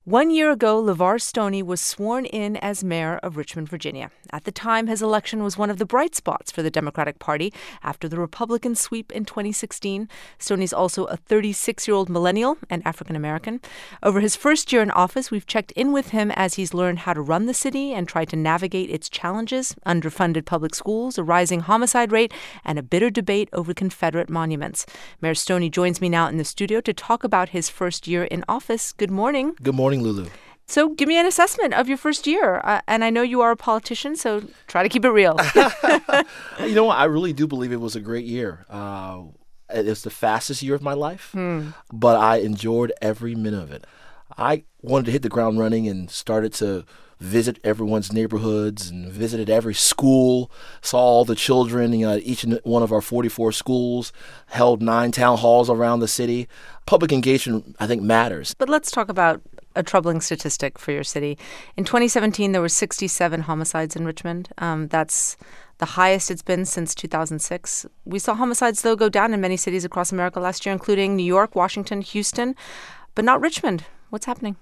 1 year ago, LeVar Stoney was sworn in as mayor of Richmond, Virginia. At the time, his election was one of the bright spots for the Democratic Party after the Republican sweep in 2016. Stoney's also a 36-year-old millennial and African-American. Over his first year in office, we've checked in with him as he's learned how to run the city and tried to navigate its challenges: underfunded public schools, a rising homicide rate, and a bitter debate over Confederate monuments. Mayor Stoney joins me now in the studio to talk about his first year in office. Good morning. Good morning, Lulu. So give me an assessment of your first year. And I know you are a politician, so try to keep it real. You know what? I really do believe it was a great year. It was the fastest year of my life, but I enjoyed every minute of it. I wanted to hit the ground running and started to visit everyone's neighborhoods and visited every school, saw all the children, each one of our 44 schools, held 9 town halls around the city. Public engagement, I think, matters. But let's talk about a troubling statistic for your city. In 2017, there were 67 homicides in Richmond. That's the highest it's been since 2006. We saw homicides, though, go down in many cities across America last year, including New York, Washington, Houston, but not Richmond. What's happening?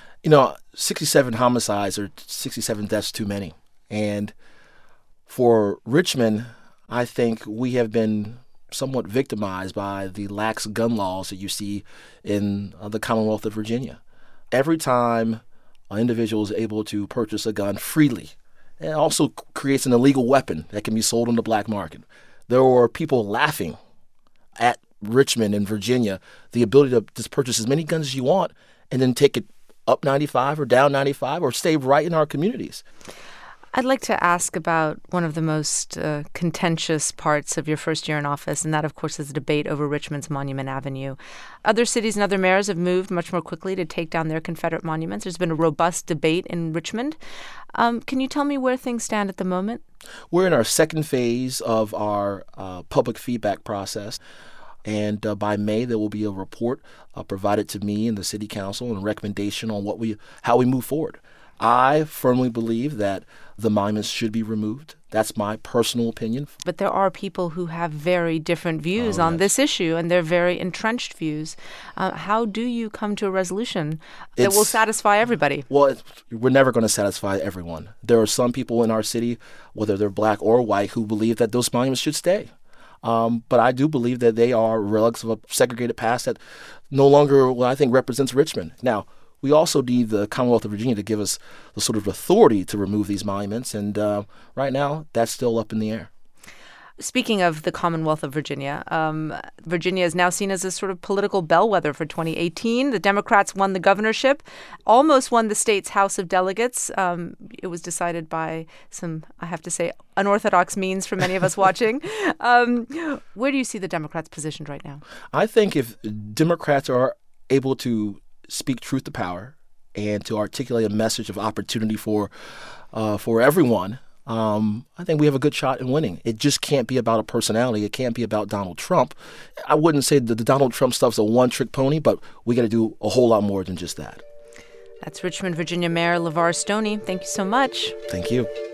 67 homicides or 67 deaths too many. And for Richmond, I think we have been somewhat victimized by the lax gun laws that you see in the Commonwealth of Virginia. Every time an individual is able to purchase a gun freely, it also creates an illegal weapon that can be sold on the black market. There were people laughing at Richmond and Virginia, the ability to just purchase as many guns as you want and then take it up 95 or down 95 or stay right in our communities. I'd like to ask about one of the most contentious parts of your first year in office, and that, of course, is the debate over Richmond's Monument Avenue. Other cities and other mayors have moved much more quickly to take down their Confederate monuments. There's been a robust debate in Richmond. Can you tell me where things stand at the moment? We're in our second phase of our public feedback process. And by May, there will be a report provided to me and the city council and a recommendation on how we move forward. I firmly believe that the monuments should be removed. That's my personal opinion. But there are people who have very different views on this issue, and they're very entrenched views. How do you come to a resolution that will satisfy everybody? Well, we're never going to satisfy everyone. There are some people in our city, whether they're black or white, who believe that those monuments should stay. But I do believe that they are relics of a segregated past that no longer, I think, represents Richmond. Now, we also need the Commonwealth of Virginia to give us the sort of authority to remove these monuments. And right now, that's still up in the air. Speaking of the Commonwealth of Virginia, Virginia is now seen as a sort of political bellwether for 2018. The Democrats won the governorship, almost won the state's House of Delegates. It was decided by some, I have to say, unorthodox means for many of us watching. Where do you see the Democrats positioned right now? I think if Democrats are able to speak truth to power and to articulate a message of opportunity for everyone, I think we have a good shot in winning. It just can't be about a personality. It can't be about Donald Trump. I wouldn't say that the Donald Trump stuff's a one-trick pony, but we got to do a whole lot more than just that. That's Richmond, Virginia Mayor LeVar Stoney. Thank you so much. Thank you.